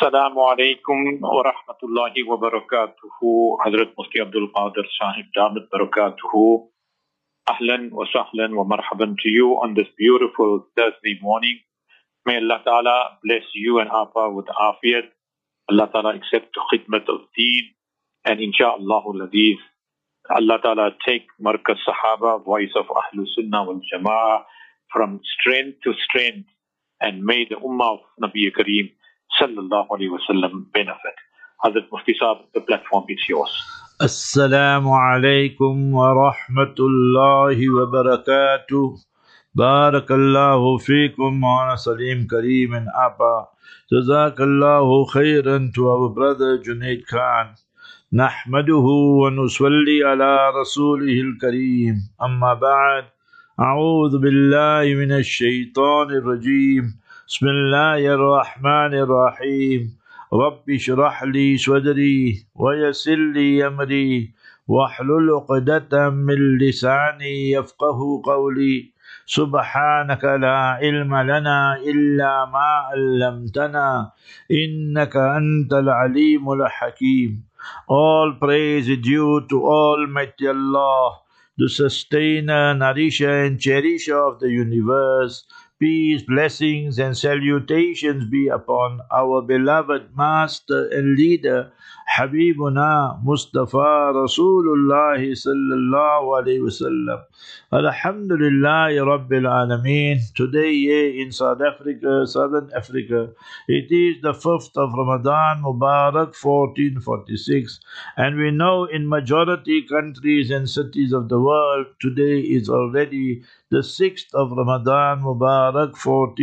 Assalamu alaikum wa rahmatullahi wa barakatuhu. Hazrat Mufti Abdul Qadir Sahib Damat Barakatuhu. Ahlan wa sahlan wa marhaban to you on this beautiful Thursday morning. May Allah Ta'ala bless you and Apa with afiyat. Allah Ta'ala accept khidmat of deen. And insha'Allah al-Aziz, Allah Ta'ala take Markaz Sahaba, voice of Ahlul Sunnah wal Jama'ah, from strength to strength. And may the Ummah of Nabi Kareem Sallallahu Alaihi Wasallam benefit. Hazrat Mufti Sahib, the platform is yours. Assalamu alaikum wa rahmatullahi wa barakatuh. Barakallahu feekum Maulana Salim Kareem and Apa. Jazakallahu khairan to our brother Junaid Khan. Nahmaduhu wa nusalli ala rasulihil Kareem. Amma ba'd. A'udhu billahi minash shaitanir rajim. Bismillahir rahmanir rahim. Rabbi shrah li sadri wa yassir li amri wahlul 'uqdatam min lisani yafqahu qawli. Subhanaka la ilma lana illa ma 'allamtana innaka antal alimul hakim. All praise is due to Almighty Allah, the sustainer, nourisher and cherisher of the universe. Peace, blessings and salutations be upon our beloved Master and Leader, Habibuna Mustafa Rasulullah sallallahu alayhi wasallam. Alhamdulillah Rabbil Alameen. Today here in South Africa, Southern Africa, it is the 5th of Ramadan Mubarak 1446, and we know in majority countries and cities of the world today is already the 6th of Ramadan Mubarak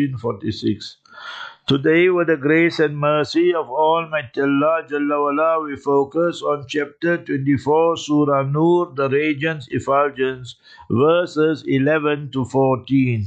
1446. Today, with the grace and mercy of Almighty Allah Jalla wala, we focus on chapter 24, Surah Nur, the Radiance Effulgence, verses 11 to 14.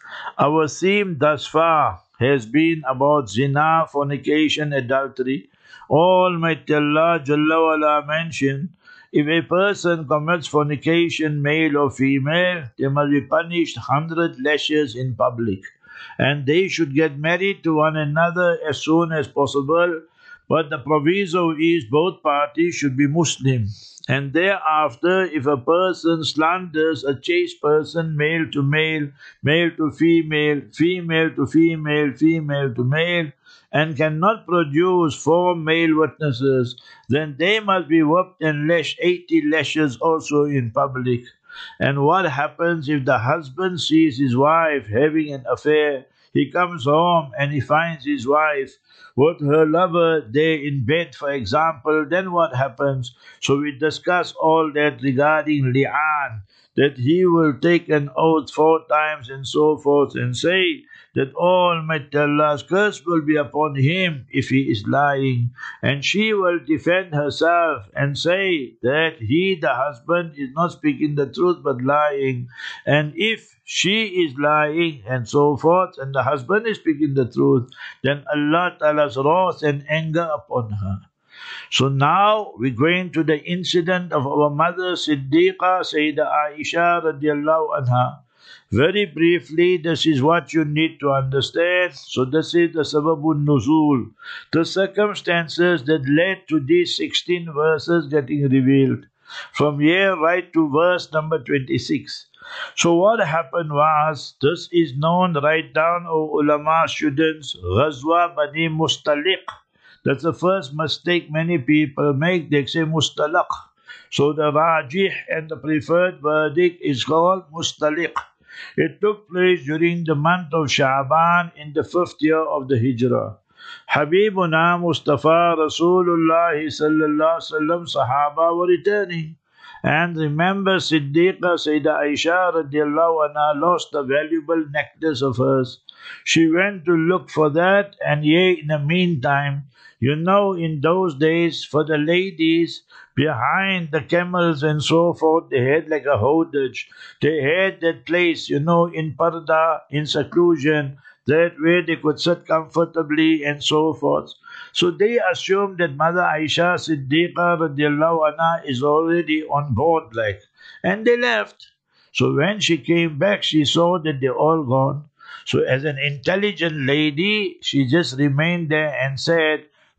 Our theme thus far has been about zina, fornication, adultery. Almighty Allah Jalla wala mentioned, if a person commits fornication, male or female, they must be punished 100 lashes in public. And they should get married to one another as soon as possible, but the proviso is both parties should be Muslim. And thereafter, if a person slanders a chaste person, male to male, male to female, female to female, female to male, and cannot produce 4 male witnesses, then they must be whipped and lashed 80 lashes also in public. And what happens if the husband sees his wife having an affair? He comes home and he finds his wife with her lover there in bed, for example. Then what happens? So we discuss all that regarding li'an, that he will take an oath 4 times and so forth and say that Almighty Allah's curse will be upon him if he is lying, and she will defend herself and say that he, the husband, is not speaking the truth but lying, and if she is lying and so forth and the husband is speaking the truth, then Allah Ta'ala's wrath and anger upon her. So now we're going to the incident of our mother Siddiqa Sayyidah Aisha radiallahu anha. Very briefly, this is what you need to understand. So this is the Sababun Nuzul, the circumstances that led to these 16 verses getting revealed. From here right to verse number 26. So what happened was, this is known, write down, O ulama students, Ghazwa Bani Mustaliq. That's the first mistake many people make. They say Mustalaq. So the Rajih and the preferred verdict is called Mustaliq. It took place during the month of Sha'ban in the 5th year of the Hijrah. Habibuna Mustafa Rasulullah sallallahu alaihi wasallam Sahaba were returning. And remember, Siddiqa Sayyidah Aisha radiallahu anha lost a valuable necklace of hers. She went to look for that, and yea, in the meantime, you know, in those days, for the ladies, behind the camels and so forth, they had like a hodage. They had that place, you know, in parda, in seclusion, that where they could sit comfortably and so forth. So they assumed that Mother Aisha Siddiqa radiallahu anha is already on board, like, and they left. So when she came back, she saw that they're all gone. So as an intelligent lady, she just remained there and said,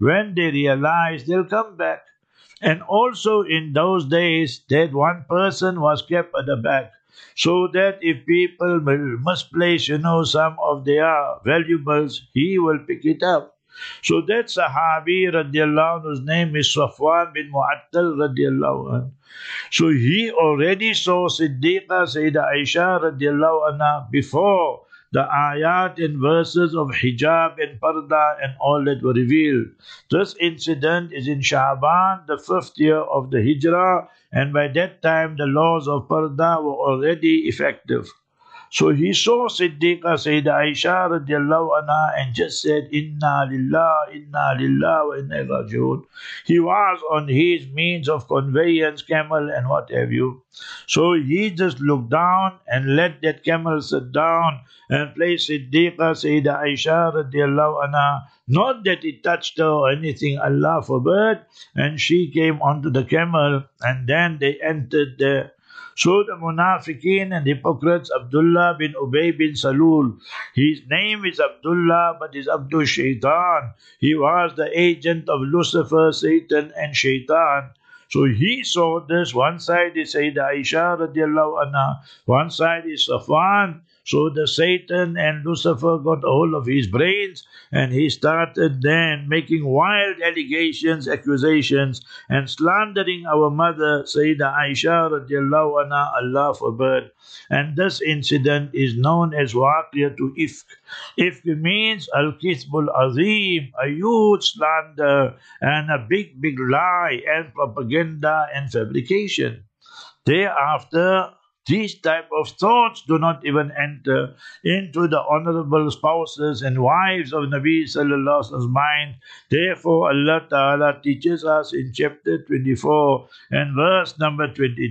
when they realize they'll come back. And also in those days, that one person was kept at the back, so that if people will misplace, some of their valuables, he will pick it up. So that Sahabi radiallahu anhu's name is Safwan bin Mu'attal radiallahu anhu. So he already saw Siddiqa Sayyidah Aisha radiallahu anha before the ayat and verses of hijab and parda and all that were revealed. This incident is in Sha'ban, the 5th year of the Hijrah, and by that time the laws of parda were already effective. So he saw Siddiqa Sayyidah Aisha radiallahu anha and just said, Inna lillahi wa inna ilayhi raji'un. He was on his means of conveyance, camel and what have you. So he just looked down and let that camel sit down and placed Siddiqa Sayyidah Aisha radiallahu anha. Not that it touched her or anything, Allah forbid. And she came onto the camel and then they entered there. So the munafiqeen and hypocrites, Abdullah bin Ubay bin Salul, his name is Abdullah, but is Abdul Shaitan. He was the agent of Lucifer, Satan, and Shaitan. So he saw this. One side is Sayyidah Aisha radiallahu anha, one side is Safwan. So the Satan and Lucifer got a hold of his brains and he started then making wild allegations, accusations and slandering our mother Sayyidah Aisha radiallahu anha, Allah forbid. And this incident is known as Waqiyatul Ifk. Ifk means Al-Kithbul Azim, a huge slander and a big lie and propaganda and fabrication. Thereafter, these type of thoughts do not even enter into the honorable spouses and wives of Nabi Sallallahu Alaihi Wasallam's mind. Therefore, Allah Ta'ala teaches us in chapter 24 and verse number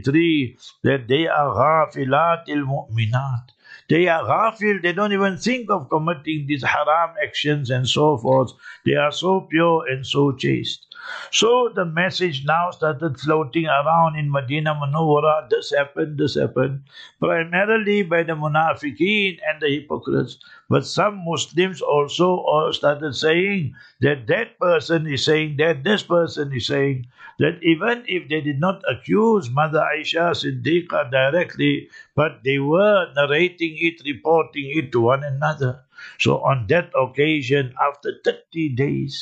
23 that they are ghafilatil mu'minat. They are ghafil, they don't even think of committing these haram actions and so forth. They are so pure and so chaste. So the message now started floating around in Medina Munawwara, this happened, primarily by the munafiqeen and the hypocrites. But some Muslims also started saying that that person is saying that, this person is saying that, even if they did not accuse Mother Aisha Siddiqa directly, but they were narrating it, reporting it to one another. So on that occasion, after 30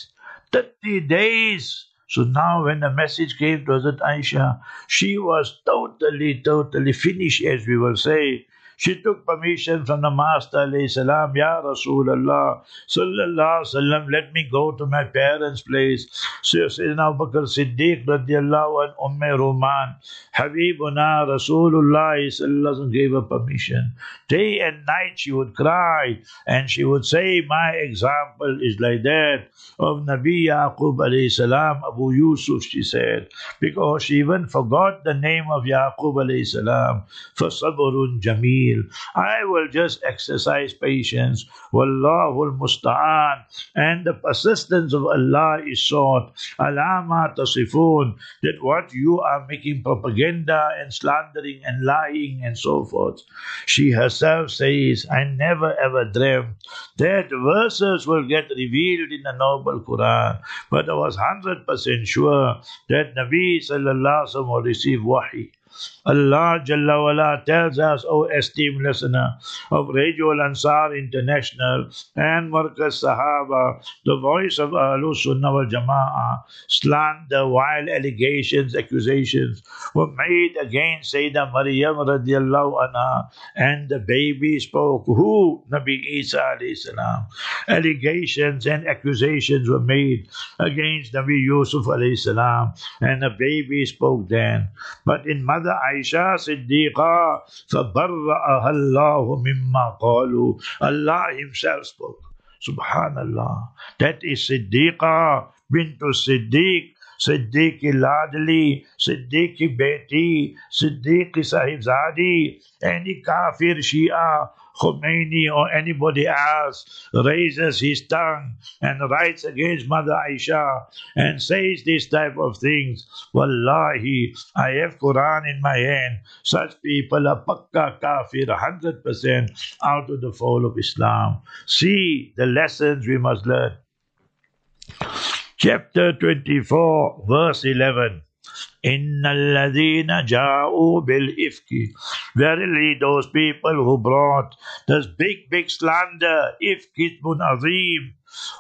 days. So now when the message came to Hazrat Aisha, she was totally finished, as we will say. She took permission from the Master alayhi salam, Ya Rasulullah sallallahu alaihi wasallam, let me go to my parents' place. So Sayyidina Abu Bakr Siddiq radiallahu anhu, Roman, Habibuna Rasulullah sallallahu alaihi wasallam gave her permission. Day and night she would cry and she would say, my example is like that of Nabi Yaqub alayhi salam, Abu Yusuf, she said, because she even forgot the name of Yaqub alayhi salam. For sabrun jameel, I will just exercise patience. Wallahul musta'an. And the persistence of Allah is sought. Alama tasifun. That what you are making propaganda and slandering and lying and so forth. She herself says, I never ever dreamt that verses will get revealed in the Noble Quran. But I was 100% sure that Nabi sallallahu alaihi wasallam will receive wahi. Allah Jalla wala tells us, O esteemed listener of Radio Al-Ansar International and Markaz Sahaba, the voice of Ahlul Sunnah wal Jama'ah, slander, wild allegations, accusations were made against Sayyidah Maryam radiallahu anha, and the baby spoke. Who? Nabi Isa alayhi salam. Allegations and accusations were made against Nabi Yusuf alayhi salam, and the baby spoke then. But in Mother Aisha Siddiqa, فَبَرَّأَهَا اللَّهُ مِمَّا قَالُوا. Allah Himself spoke. Subhanallah. That is Siddiqa bintu Siddiq, Siddiqi Ladli, Siddiqi Beti, Siddiqi Sahibzadi. Any kafir Shia, Khomeini or anybody else raises his tongue and writes against Mother Aisha and says this type of things, Wallahi, I have Quran in my hand. Such people are pakka kafir, 100% out of the fold of Islam. See the lessons we must learn. Chapter 24, verse 11. Inna alladhina ja'u bil ifki. Verily those people who brought this big slander, ifk ismun azim.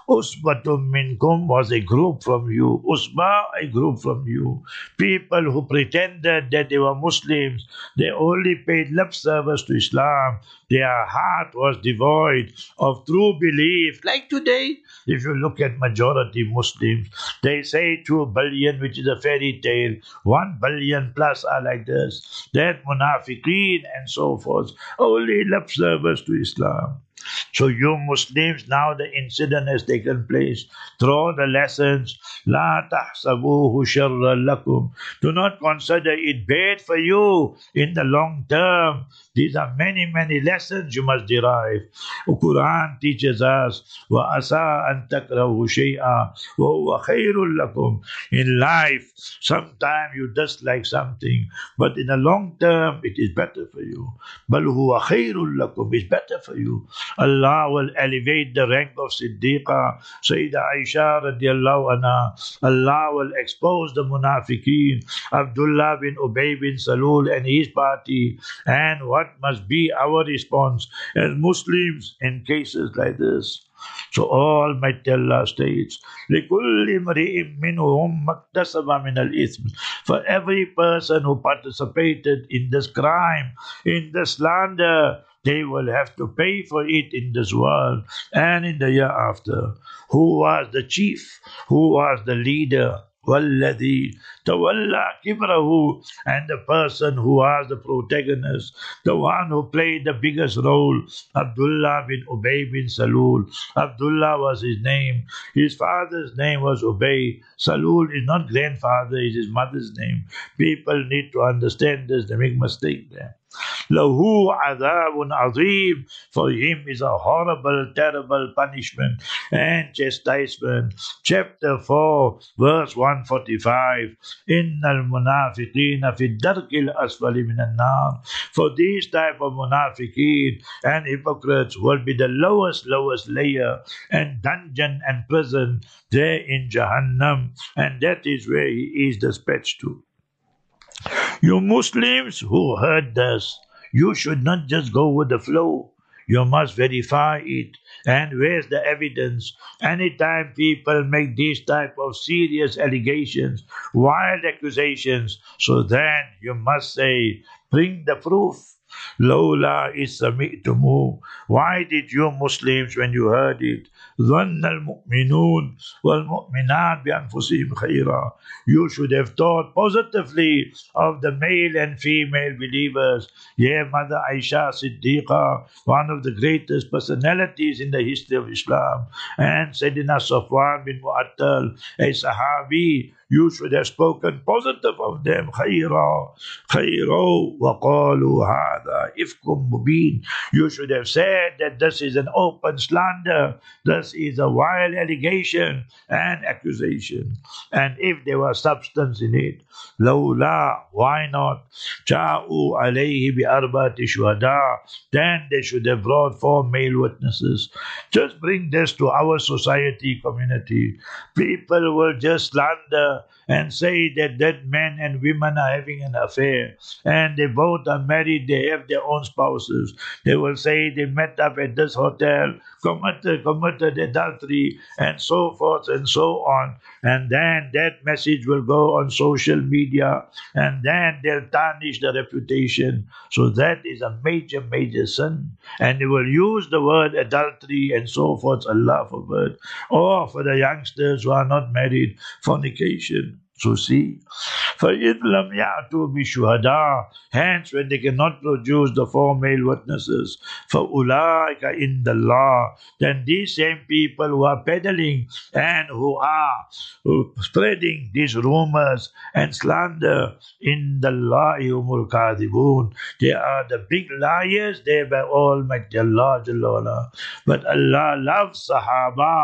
Usbatum minkum was a group from you. Usba, a group from you. People who pretended that they were Muslims. They only paid lip service to Islam. Their heart was devoid of true belief. Like today, if you look at majority Muslims, they say 2 billion, which is a fairy tale. 1 billion plus are like this. That munafiqeen and so forth. Only lip service to Islam. So you Muslims, now the incident has taken place. Throw the lessons. La tahsabuhu sharran lakum. Do not consider it bad for you in the long term. These are many lessons you must derive. The Quran teaches us, wa asa an takrahu shay'a wa huwa khairul lakum. In life, sometimes you dislike something, but in the long term, it is better for you. Bal huwa khairul lakum is better for you. Allah will elevate the rank of Siddiqa, Sayyidah Aisha radiallahu anha. Allah will expose the munafiqeen, Abdullah bin Ubay bin Salul and his party. And what must be our response as Muslims in cases like this? So Almighty Allah states, لِكُلِّ امْرِئٍ مِّنْهُمْ مَكْتَسَبَ مِنَ الْإِثْمِ. For every person who participated in this crime, in this slander, they will have to pay for it in this world and in the year after. Who was the chief? Who was the leader? وَالَّذِي تَوَلَّى كِبْرَهُ. And the person who was the protagonist, the one who played the biggest role, Abdullah bin Ubay bin Salul. Abdullah was his name. His father's name was Ubay. Salul is not grandfather, it is his mother's name. People need to understand this, they make mistake there. Lahu adhabun azim. For him is a horrible, terrible punishment and chastisement. Chapter 4, verse 145. Innal munafiqina fi darkil asfali minan nar. For these type of munafiqeen and hypocrites will be the lowest layer and dungeon and prison there in Jahannam, and that is where he is dispatched to. You Muslims who heard this, you should not just go with the flow. You must verify it. And where's the evidence? Anytime people make these type of serious allegations, wild accusations, so then you must say, bring the proof. Lawla isami'tumu. Why did you Muslims, when you heard it, ظن المؤمنون والمؤمنات بأنفسهم خيرا. You should have thought positively of the male and female believers. Yeah, Mother Aisha Siddiqa, one of the greatest personalities in the history of Islam, and Sayyidina Safwan bin Mu'attal, a Sahabi. You should have spoken positive of them. خيرا وقالوا هذا إفك مبين. You should have said that this is an open slander. This is a wild allegation and accusation. And if there was substance in it, لولا, why not? جاءوا عليه بأربعة شهداء. Then they should have brought 4 male witnesses. Just bring this to our society, community. People will just slander and say that men and women are having an affair, and they both are married, they have their own spouses. They will say they met up at this hotel, committed adultery, and so forth and so on. And then that message will go on social media, and then they'll tarnish the reputation. So that is a major sin. And they will use the word adultery and so forth, Allah forbid. Or for the youngsters who are not married, fornication. So see, فَإِذْ لَمْ يَأْتُوا بِشُهَدَاء. Hence, when they cannot produce the 4 male witnesses, فَأُولَٰئِكَ عِنْدَ اللَّهِ. Then these same people who are peddling and who are spreading these rumors and slander, عِنْدَ اللَّهِ هُمُ الْكَاذِبُونَ. They are the big liars there by Almighty Allah Jalla wa'ala. But Allah loves Sahaba.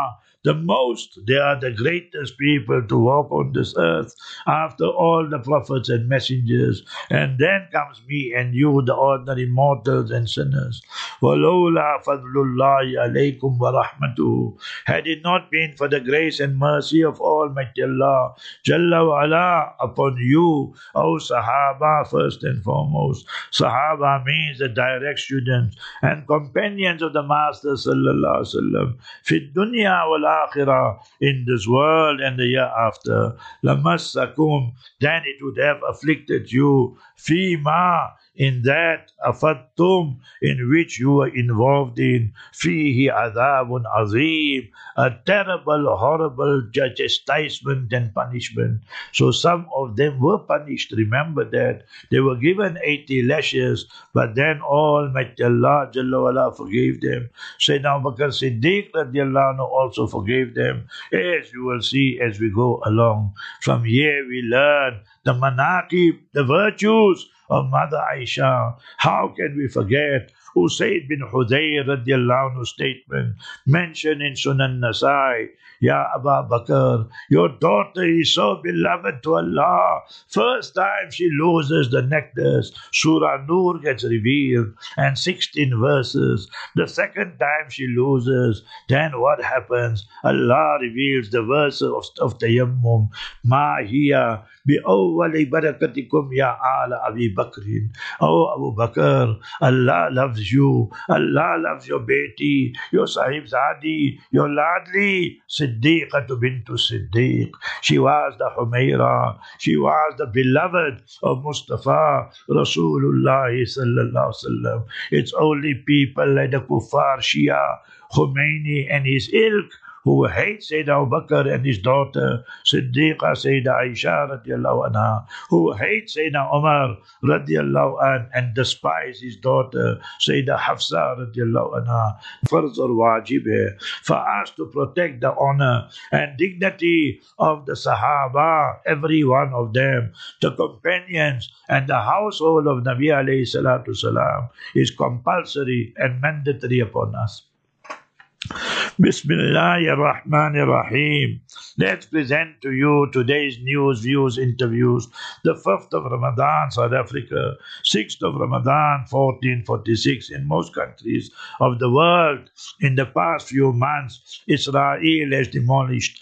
the most. They are the greatest people to walk on this earth after all the prophets and messengers. And then comes me and you, the ordinary mortals and sinners. وَلَوْلَا فَضْلُ اللَّهِ عَلَيْكُمْ وَرَحْمَتُهُ. Had it not been for the grace and mercy of Almighty Allah Jalla wa Ala upon you, O Sahaba, first and foremost. Sahaba means the direct students and companions of the Master Sallallahu Alaihi Wasallam. Fi dunya wal akhirah, in this world and the year after. Lamassakum, then it would have afflicted you. Fima, in that afattum, in which you were involved in. Fihi adhabun azim, a terrible, horrible chastisement and punishment. So some of them were punished. Remember that. They were given 80 lashes, but then Almighty Allah Jalla wa Ala forgave them. Sayyidina Abu Bakr Siddiq radiallahu anhu also forgave them, as you will see as we go along. From here we learn the manaqib, the virtues of Mother Aisha. How can we forget Usayd bin Hudayr radiallahu anhu's statement mentioned in Sunan Nasai? Ya Abu Bakr, your daughter is so beloved to Allah. First time she loses the necklace, Surah Nur gets revealed and 16 verses. The second time she loses, then what happens? Allah reveals the verse of Tayammum. Ma hiya bi'awwali barakatikum ya ala Abi Bakrin. Oh Abu Bakr, Allah loves you. Allah loves your Beti, your Sahibzadi, your Ladli, Siddiqah bintu Siddiq. She was the Humaira. She was the beloved of Mustafa Rasulullah sallallahu alaihi wasallam. It's only people like the Kuffar Shia, Khomeini and his ilk who hates Sayyidina Abu Bakr and his daughter Siddiqa Sayyida Aisha radiallahu anha, who hates Sayyidina Umar radiallahu anha and despise his daughter Sayyida Hafsa radiallahu anha. Farz or wajib hai for us to protect the honor and dignity of the Sahaba, every one of them, the companions and the household of Nabi alayhi salatu salam is compulsory and mandatory upon us. Bismillahir Rahmanir Rahim. Let's present to you today's news, views, interviews. The 5th of Ramadan, South Africa. 6th of Ramadan, 1446 in most countries of the world. In the past few months, Israel has demolished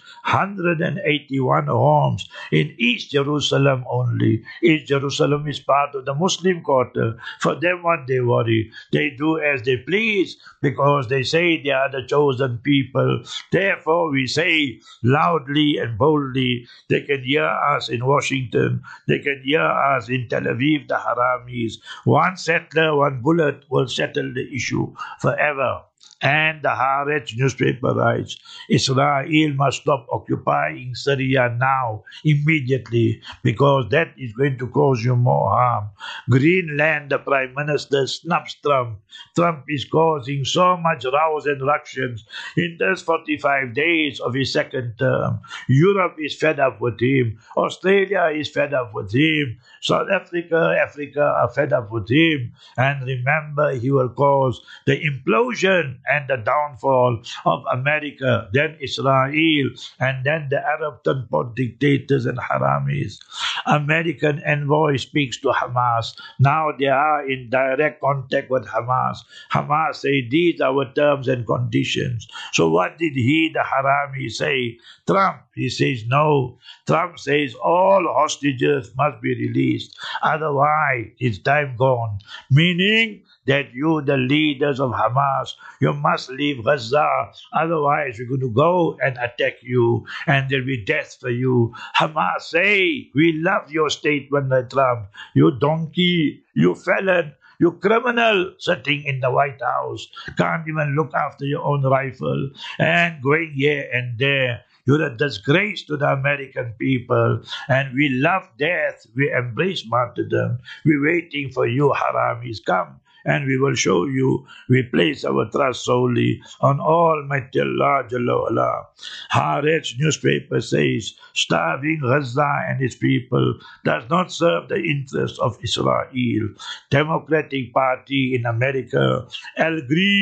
181 homes in East Jerusalem only. East Jerusalem is part of the Muslim quarter. For them, what they worry, they do as they please because they say they are the chosen people. Therefore, we say loudly and boldly, they can hear us in Washington, they can hear us in Tel Aviv, the Haramis. One settler, one bullet will settle the issue forever. And the Haaretz newspaper writes, Israel must stop occupying Syria now, immediately, because that is going to cause you more harm. Greenland, the Prime Minister snubs Trump. Trump is causing so much rows and ructions in those 45 days of his second term. Europe is fed up with him. Australia is fed up with him. South Africa are fed up with him. And remember, he will cause the implosion and the downfall of America, then Israel, and then the Arab Tanpot dictators and Haramis. American envoy speaks to Hamas. Now they are in direct contact with Hamas. Hamas say these are our terms and conditions. So what did he, the Harami, say? Trump, he says no. Trump says all hostages must be released. Otherwise, it's time gone. Meaning that you, the leaders of Hamas, you must leave Gaza. Otherwise, we're going to go and attack you, and there'll be death for you. Hamas say, we love your statement, Trump. You donkey, you felon, you criminal sitting in the White House. Can't even look after your own rifle and going here and there. You're a disgrace to the American people, and we love death. We embrace martyrdom. We're waiting for you, Haramis. Come, and we will show you we place our trust solely on Almighty Allah Jalla wa'ala. Haaretz newspaper says, starving Gaza and its people does not serve the interests of Israel. Democratic Party in America, Al Green,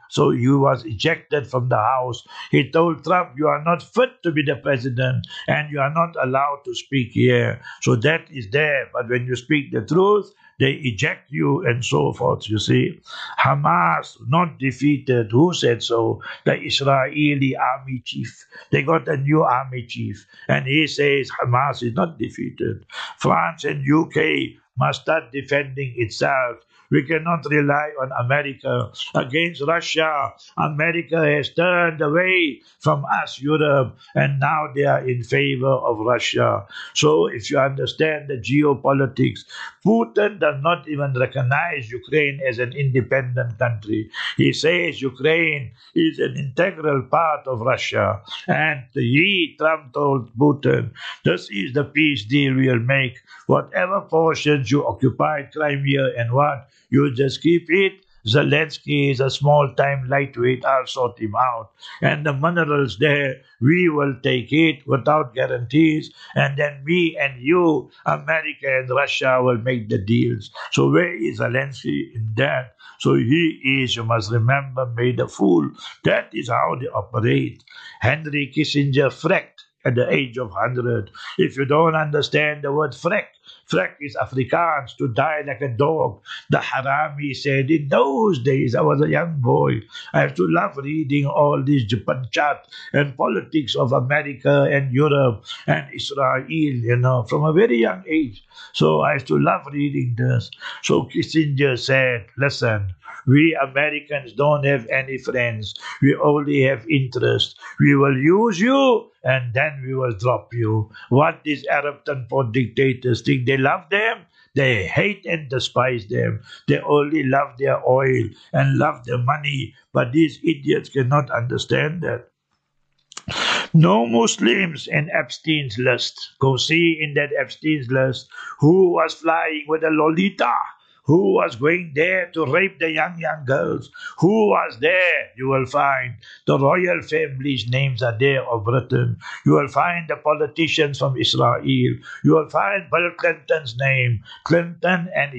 So he was ejected from the House. He told Trump, you are not fit to be the president and you are not allowed to speak here. So that is there. But when you speak the truth, they eject you and so forth, you see. Hamas not defeated. Who said so? The Israeli army chief. They got a new army chief. And he says Hamas is not defeated. France and UK must start defending itself. We cannot rely on America against Russia. America has turned away from us, Europe, and now they are in favor of Russia. So if you understand the geopolitics, Putin does not even recognize Ukraine as an independent country. He says Ukraine is an integral part of Russia. And Trump told Putin, this is the peace deal we'll make. Whatever portions you occupied, Crimea and what, you just keep it. Zelensky is a small-time lightweight. I'll sort him out. And the minerals there, we will take it without guarantees. And then me and you, America and Russia, will make the deals. So where is Zelensky in that? So he is, you must remember, made a fool. That is how they operate. Henry Kissinger frecked at the age of 100. If you don't understand the word freck is Afrikaans, to die like a dog. The Harami said, in those days, I was a young boy. I used to love reading all this Japanchat and politics of America and Europe and Israel, from a very young age. So I used to love reading this. So Kissinger said, listen, we Americans don't have any friends. We only have interest. We will use you and then we will drop you. What these Arab Tanpot dictators think? They love them. They hate and despise them. They only love their oil and love their money. But these idiots cannot understand that. No Muslims in Epstein's list. Go see in that Epstein's list who was flying with a Lolita, who was going there to rape the young girls, who was there. You will find the royal family's names are there of Britain. You will find the politicians from Israel. You will find Bill Clinton's name. Clinton and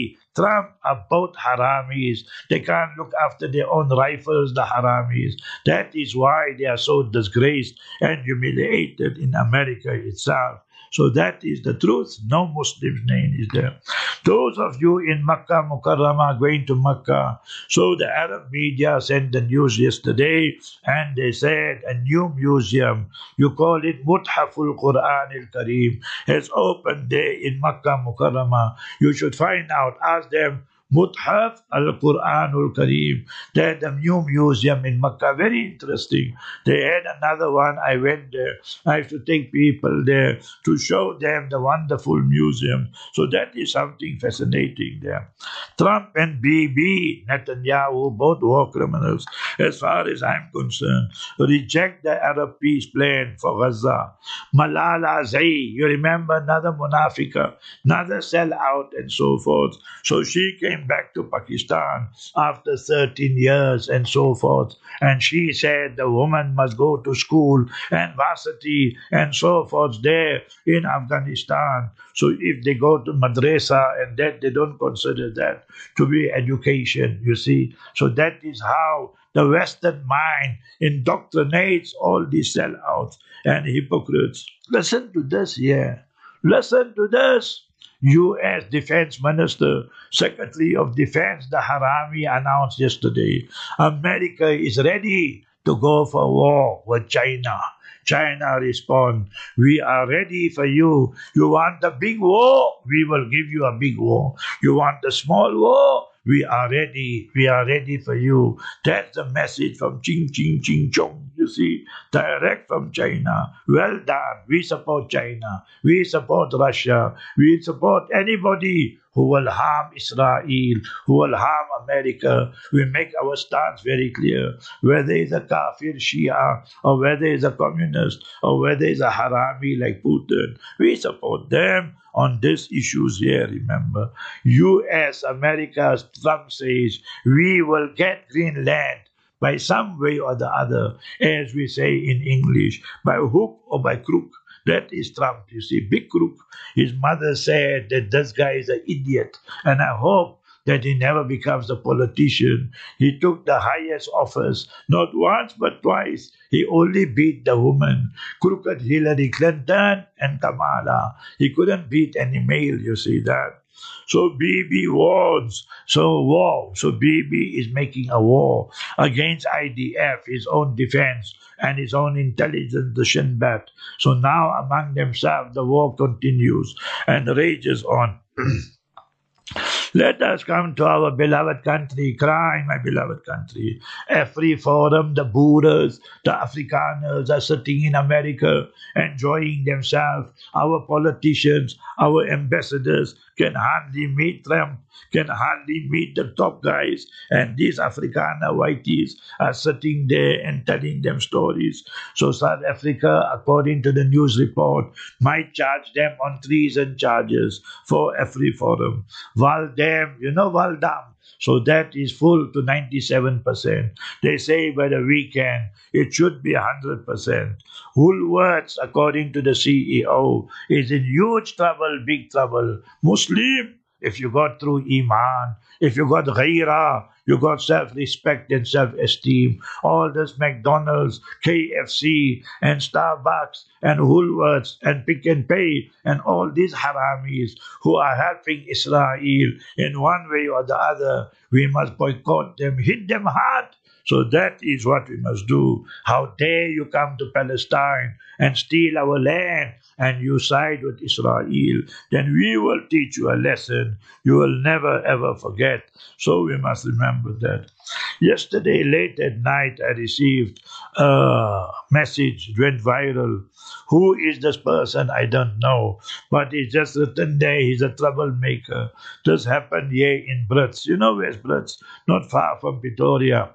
Trump are both haramis. They can't look after their own rifles, the haramis. That is why they are so disgraced and humiliated in America itself. So that is the truth. No Muslim's name is there. Those of you in Makkah Mukarramah going to Makkah, so the Arab media sent the news yesterday and they said a new museum, you call it Muthaful Quran al-Kareem, has opened there in Makkah Mukarramah. You should find out, ask them, Muthaf al-Quran al-Kareem. They had a new museum in Makkah, very interesting. They had another one, I went there. I have to take people there to show them the wonderful museum. So that is something fascinating there. Trump and Bibi Netanyahu, both war criminals, as far as I'm concerned, reject the Arab peace plan for Gaza. Malala Zay, you remember, another Munafika, another sellout and so forth. So she came back to Pakistan after 13 years and so forth. And she said the woman must go to school and varsity and so forth there in Afghanistan. So if they go to madrasa and that, they don't consider that to be education, you see. So that is how the Western mind indoctrinates all these sellouts and hypocrites. Listen to this here. Listen to this. U.S. Defense Minister, Secretary of Defense, the Harami, announced yesterday, America is ready to go for war with China. China respond, we are ready for you. You want a big war? We will give you a big war. You want a small war? We are ready. We are ready for you. That's the message from Ching Chong. You see, direct from China. Well done. We support China. We support Russia. We support anybody who will harm Israel, who will harm America. We make our stance very clear. Whether it's a kafir Shia, or whether it's a communist, or whether it's a harami like Putin, we support them on these issues here, remember. U.S., America, Trump says, we will get Greenland by some way or the other, as we say in English, by hook or by crook. That is Trump, you see, big crook. His mother said that this guy is an idiot. And I hope that he never becomes a politician. He took the highest office, not once but twice. He only beat the woman, crooked Hillary Clinton and Kamala. He couldn't beat any male, you see that. So Bibi warns. So Bibi is making a war against IDF, his own defense, and his own intelligence, the Shin Bet. So now among themselves the war continues and rages on. Let us come to our beloved country. Cry, my beloved country. Every forum, the Buddhas, the Afrikaners are sitting in America, enjoying themselves. Our politicians, our ambassadors can hardly meet Trump, can hardly meet the top guys. And these Afrikaner whiteys are sitting there and telling them stories. So South Africa, according to the news report, might charge them on treason charges for every forum. Waldam, you know Waldam? So that is full to 97%. They say by the weekend it should be 100%. Woolworths, according to the CEO, is in huge trouble, big trouble. Muslim, if you got through Iman, if you got Ghaira, you got self-respect and self-esteem. All this McDonald's, KFC, and Starbucks, and Woolworths, and Pick and Pay, and all these haramis who are helping Israel in one way or the other, we must boycott them, hit them hard. So that is what we must do. How dare you come to Palestine and steal our land and you side with Israel? Then we will teach you a lesson you will never ever forget. So we must remember that. Yesterday, late at night, I received a message, went viral. Who is this person? I don't know. But it's just written there, he's a troublemaker. This happened here in Brits. You know where's Brits? Not far from Pretoria.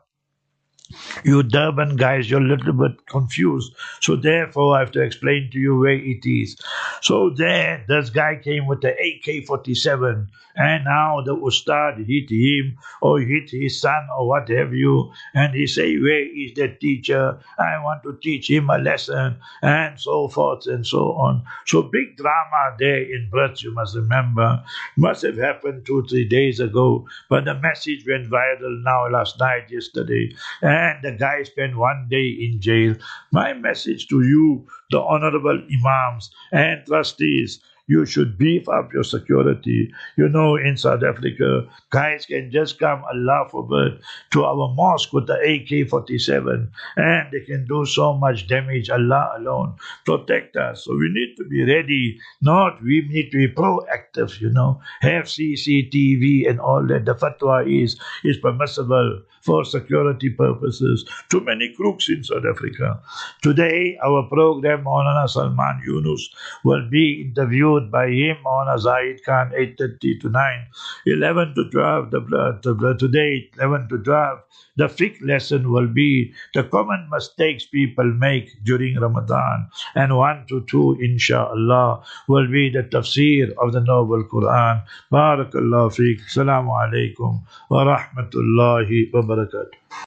You Durban guys, you're a little bit confused. So therefore, I have to explain to you where it is. So there, this guy came with the AK-47, and now the Ustad hit him, or hit his son, or what have you, and he say, where is the teacher? I want to teach him a lesson, and so forth and so on. So big drama there in Brits, you must remember. Must have happened 2-3 days ago, but the message went viral now last night, yesterday. And the guy spent 1 day in jail. My message to you, the honorable imams and trustees, you should beef up your security. You know, in South Africa, guys can just come, Allah forbid, to our mosque with the AK-47 and they can do so much damage. Allah alone protect us. So we need to be ready. We need to be proactive, you know. Have CCTV and all that. The fatwa is permissible for security purposes. Too many crooks in South Africa. Today, our program, Maulana Salman Yunus, will be interviewed by him, Maulana Zahid Khan, 8:30 to 9. 11 to 12, today, 11 to 12. The fiqh lesson will be the common mistakes people make during Ramadan. And 1 to 2, inshallah, will be the tafsir of the Noble Quran. Barakallahu fiqh. Assalamu alaikum wa rahmatullahi wa barakatuh.